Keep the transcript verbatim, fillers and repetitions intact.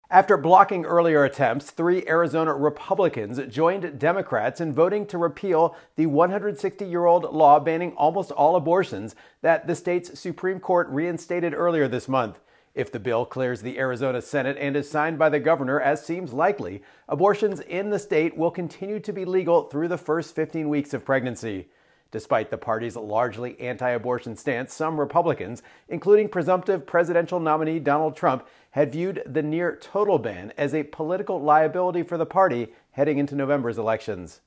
After blocking earlier attempts, three Arizona Republicans joined Democrats in voting to repeal the one hundred sixty-year-old law banning almost all abortions that the state's Supreme Court reinstated earlier this month. If the bill clears the Arizona Senate and is signed by the governor, as seems likely, abortions in the state will continue to be legal through the first fifteen weeks of pregnancy. Despite the party's largely anti-abortion stance, some Republicans, including presumptive presidential nominee Donald Trump, had viewed the near-total ban as a political liability for the party heading into November's elections.